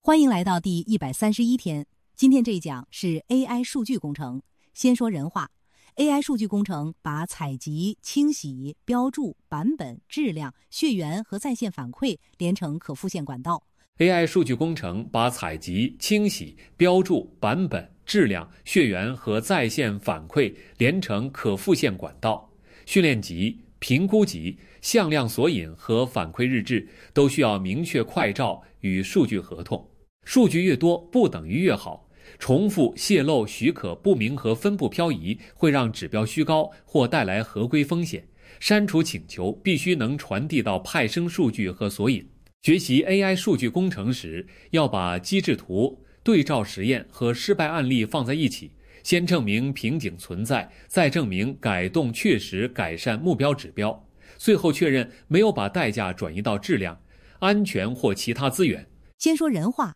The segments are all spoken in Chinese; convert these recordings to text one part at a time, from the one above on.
欢迎来到第131天。今天这一讲是 AI 数据工程。先说人话 ，AI 数据工程把采集、清洗、标注、版本、质量、血缘和在线反馈连成可复现管道。 AI 数据工程把采集、清洗、标注、版本、质量、血缘和在线反馈连成可复现管道。训练集、评估集、向量索引和反馈日志都需要明确快照与数据合同。数据越多不等于越好，重复、泄露、许可不明和分布漂移会让指标虚高或带来合规风险。删除请求必须能传递到派生数据和索引。学习 AI 数据工程时，要把机制图、对照实验和失败案例放在一起，先证明瓶颈存在，再证明改动确实改善目标指标，最后确认没有把代价转移到质量、安全或其他资源。 先说人话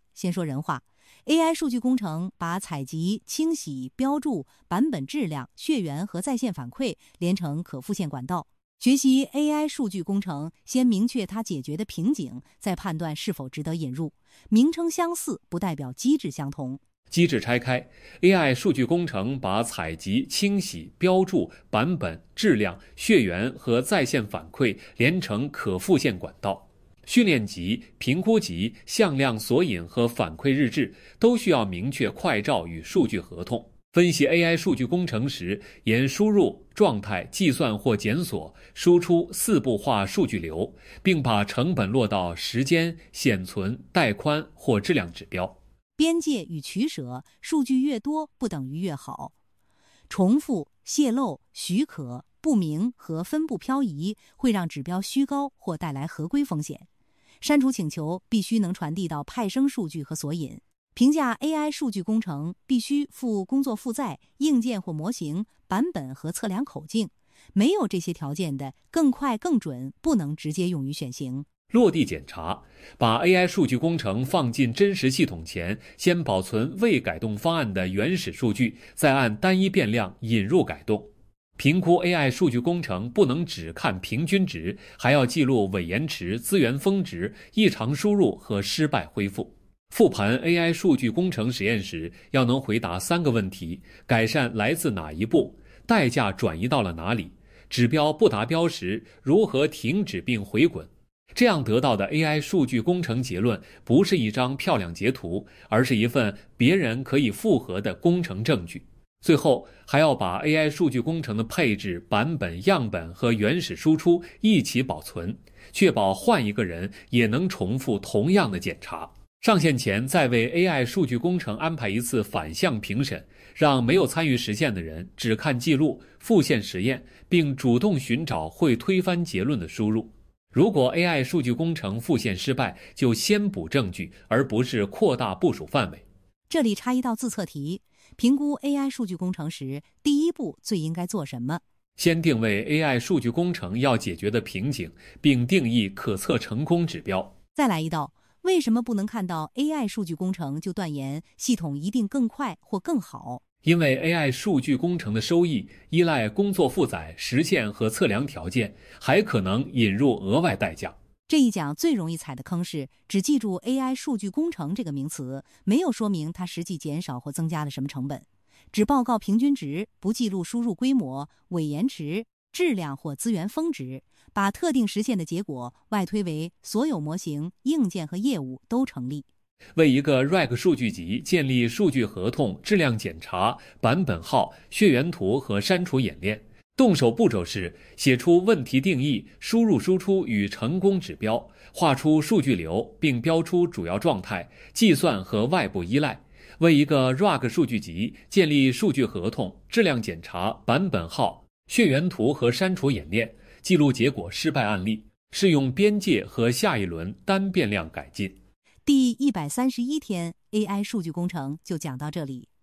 ，AI 数据工程把采集、清洗、标注、版本质量、血缘和在线反馈连成可复现管道。学习 AI 数据工程，先明确它解决的瓶颈，再判断是否值得引入。名称相似不代表机制相同。 机制拆开 ，AI 数据工程把采集、清洗、标注、版本、质量、血缘和在线反馈连成可复现管道。训练集、评估集、向量索引和反馈日志都需要明确快照与数据合同。分析 AI 数据工程时，沿输入、状态、计算或检索、输出四步化数据流，并把成本落到时间、显存、带宽或质量指标。 边界与取舍，数据越多不等于越好。重复、泄露、许可不明和分布漂移会让指标虚高或带来合规风险。删除请求必须能传递到派生数据和索引。评价 AI 数据工程必须附工作负载、硬件或模型、版本和测量口径。没有这些条件的，更快更准不能直接用于选型。 落地检查，把 AI 数据工程放进真实系统前，先保存未改动方案的原始数据，再按单一变量引入改动。评估 AI 数据工程不能只看平均值，还要记录伪延迟、资源峰值、异常输入和失败恢复。复盘 AI 数据工程实验时，要能回答3个问题：改善来自哪一步？代价转移到了哪里？指标不达标时，如何停止并回滚？这样得到的 AI 数据工程结论不是一张漂亮截图，而是一份别人可以复核的工程证据。最后还要把 AI 数据工程的配置、版本、样本和原始输出一起保存，确保换一个人也能重复同样的检查。上线前再为 AI 数据工程安排一次反向评审，让没有参与实现的人只看记录、复现实验，并主动寻找会推翻结论的输入。如果 AI 数据工程复现失败，就先补证据，而不是扩大部署范围。 这里插一道自测题。评估 AI 数据工程时，第一步最应该做什么？ 先定位 AI 数据工程要解决的瓶颈，并定义可测成功指标。 再来一道，为什么不能看到 AI 数据工程就断言系统一定更快或更好？ 因为 AI 数据工程的收益依赖工作负载、实现和测量条件，还可能引入额外代价。 这一讲最容易踩的坑是只记住 AI 数据工程这个名词，没有说明它实际减少或增加了什么成本，只报告平均值，不记录输入规模、伪延迟、质量或资源峰值，把特定实现的结果外推为所有模型、硬件和业务都成立。 为一个 RAG 数据集建立数据合同、质量检查、版本号、血缘图和删除演练。动手步骤是写出问题定义、输入输出与成功指标，画出数据流并标出主要状态、计算和外部依赖。为一个 RAG 数据集建立数据合同、质量检查、版本号、血缘图和删除演练，记录结果失败案例，适用边界和下一轮单变量改进。 第131天 AI 数据工程就讲到这里。